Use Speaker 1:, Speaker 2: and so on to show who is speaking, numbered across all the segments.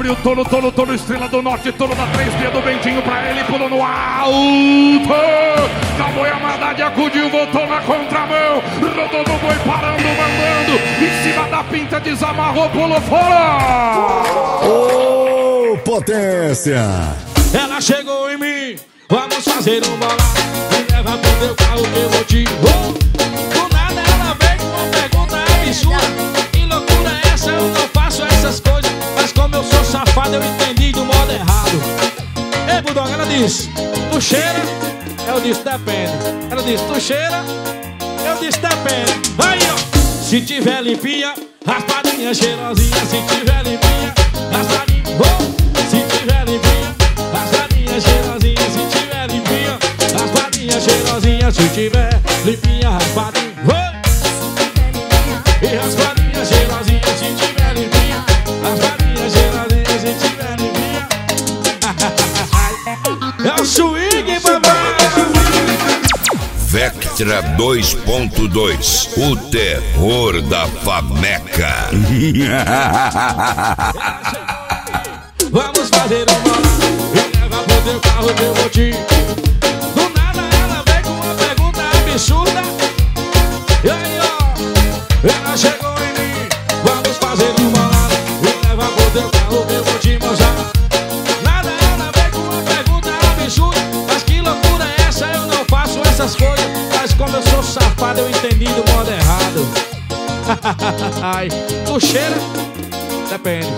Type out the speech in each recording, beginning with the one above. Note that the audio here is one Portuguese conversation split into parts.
Speaker 1: abriu Tolo, estrela do norte, Tolo da 3D do Bentinho pra ele, pulou no alto. Cowboy Haddad acudiu, voltou na contramão, rodou no boi, parando, mandando, em cima da pinta, desamarrou, pulou fora.
Speaker 2: Ô, potência!
Speaker 3: Ela chegou em mim, vamos fazer um bolado, me leva pro teu carro que eu vou te do nada ela veio com uma pergunta absurda. Que loucura é essa? Eu não faço essas coisas, mas como eu sou safado eu entendi do modo errado. Ei, Bulldog, ela disse, tu cheira? Eu disse, depende. Ela disse, tu cheira? Eu disse, depende. Aí, ó. Se tiver limpinha, raspadinha cheirosinha. Se tiver limpinha, raspadinha. Se tiver limpinha, raspadinha cheirosinha. Se tiver limpinha, raspadinha cheirosinha. Se tiver limpinha, raspadinha. E raspadinha cheirosinha. Se tiver limpinha, raspadinha cheirosinha. Se tiver limpinha. É o swing, papai.
Speaker 4: Vectra 2.2, o terror da Fameca.
Speaker 3: Vamos fazer um bolado, me leva pro teu carro que eu vou te. Do nada ela veio com uma pergunta absurda. E aí, ó, ela chegou em mim. Vamos fazer um bolado, me leva pro teu carro que eu vou te mostrar. Nada ela veio com uma pergunta absurda. Mas que loucura é essa? Eu não faço essas coisas, mas como eu sou safado eu entendi do modo errado. Ai, tu cheira? Depende.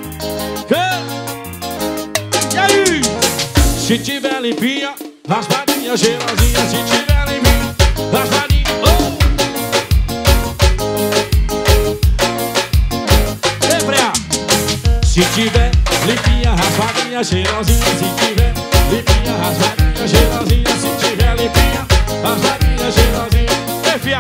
Speaker 3: E aí? Se tiver limpinha, raspadinha cheirosinha. Se tiver limpinha, raspadinha. Ei, Freia. Se tiver limpinha, raspadinha cheirosinha. Se tiver limpinha, raspadinha cheirosinha. Se tiver limpinha, raspadinha cheirosinha. Ei, fia.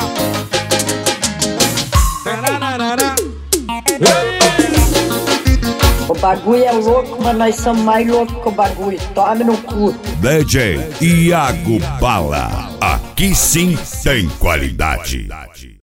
Speaker 5: O bagulho é louco, mas nós somos mais loucos que o bagulho. Tome no cu.
Speaker 4: DJ Iago Bala, aqui sim tem qualidade.